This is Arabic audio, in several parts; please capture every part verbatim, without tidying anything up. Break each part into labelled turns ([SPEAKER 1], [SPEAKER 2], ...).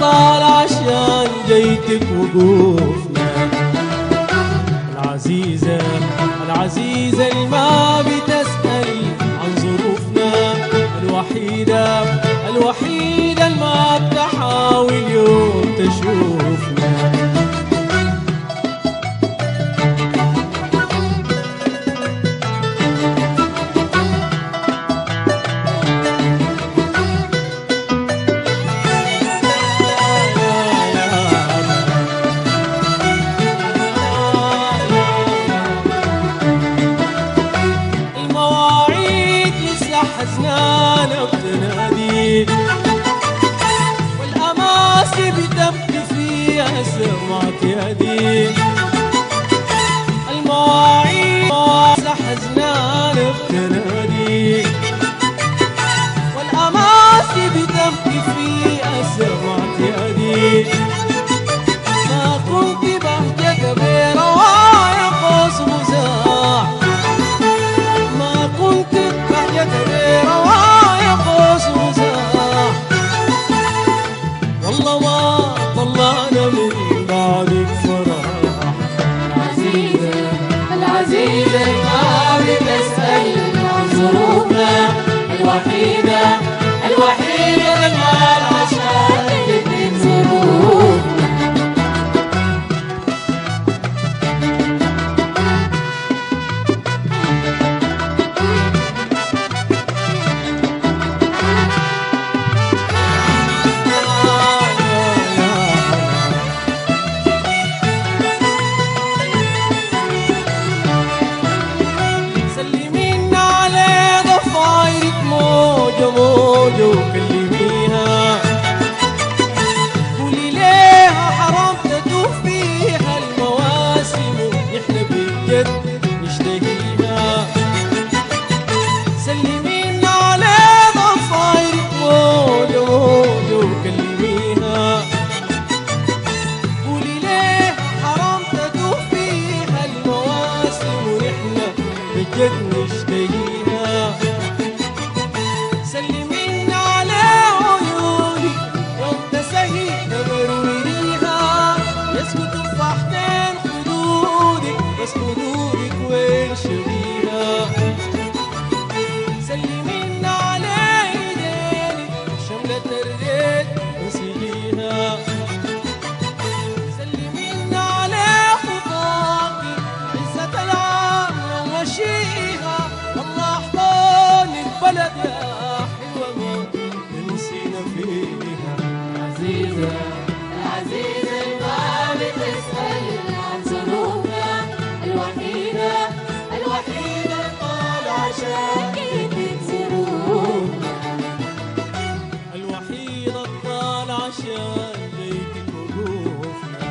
[SPEAKER 1] طال عشان جيتك وقوفنا. العزيزة العزيزة اللي ما بتسأل عن ظروفنا، الوحيدة الوحيدة اللي ما بتحاول يوم تشوفنا. حزنانة بتنادي والأماسي بتبكي فيها سمعت يدي. المواعيد حزنانة بتنادي والأماسي بتبكي فيها سمعت يدي. ما كنت بهجة برواية قوس مزاح، ما كنت بهجة رواية قوس مزاح. والله ما طلعنا من بعدك فرح.
[SPEAKER 2] العزيزة العزيزة ما بتسأل عن ظروفنا، الوحيدة الوحيدة اللي عشان جدك ظروفنا.
[SPEAKER 1] موجة وكلميها، قولي ليها حرام تدوب فيها المواسم ونحن بجد نشتهيها. سلمينا على ضفايرك موجة موجة وكلميها، قولي ليها حرام تدوب فيها المواسم ونحن بجد نشتهيها. سلمينا على عيونك يوم تسهي تبروريها، يسكت تفاحتين خدودك بس خدودك وين شبيها. سلمينا على ايدينك شملة الريت نسيجيها. سلمينا على خطاكي عزة العام ومشيها. والله احضاني البلد يا
[SPEAKER 2] العزيزة العزيزة ما بتسأل عن ظروفنا، الوحيدة الوحيدة طال عشان جيتك ظروفنا.
[SPEAKER 1] الوحيدة طال عشان جيتك وقوفنا،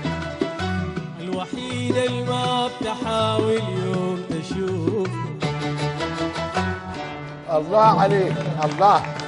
[SPEAKER 1] الوحيدة اللي ما بتحاول يوم تشوفنا.
[SPEAKER 3] الله عليك الله.